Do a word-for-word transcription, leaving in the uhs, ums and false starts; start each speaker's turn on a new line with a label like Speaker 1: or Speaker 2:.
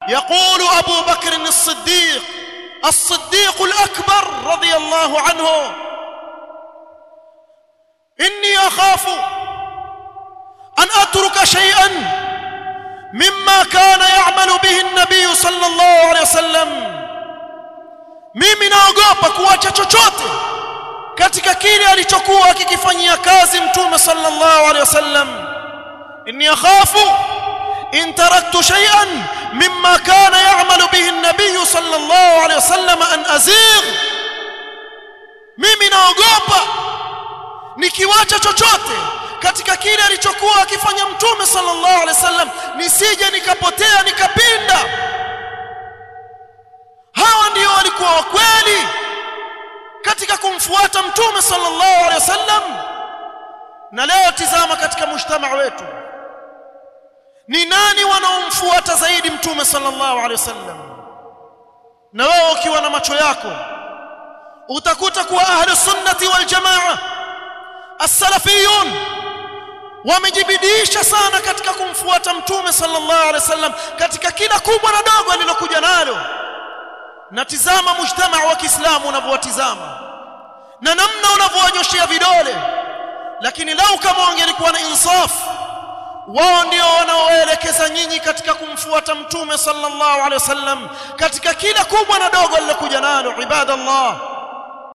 Speaker 1: يقول أبو بكر الصديق الصديق الأكبر رضي الله عنه: إني أخاف أن أترك شيئا مما كان يعمل به النبي صلى الله عليه وسلم. mimi naogopa kuacha chochote katika kile alichokuwa akikifanyia kazi mtume sallallahu alaihi wasallam. inni akhafu in taraktu shay'an mimma kana ya'malu bihi an-nabiy sallallahu alaihi wasallam an azigh. mimi naogopa nikiwacha chochote katika kile alichokuwa akifanya mtume sallallahu alaihi wasallam nisije nikapotea nikapinda. Hawa ndio walikuwa wakweli katika kumfuata mtume sallallahu alaihi wasallam. Na leo tizama katika mujtamaa wetu, ni nani wanaomfuata zaidi mtume sallallahu alaihi wasallam? Na wewe ukiwa na macho yako utakuta kuwa ahli sunnati wal jamaa as-salafiyun wamejibidisha sana katika kumfuata mtume sallallahu alaihi wasallam katika kila kubwa na dogo alilokuja nalo. Na tizama mujtamaa wa Kiislamu unavyowatizama na namna unavyowanyoshia vidole. Lakini lau kama wangelikuwa na insaf, wao ndio wanaoelekeza nyinyi katika kumfuata mtume sallallahu alaihi wasallam katika kila kubwa na dogo alilokuja nalo. Ibadallah,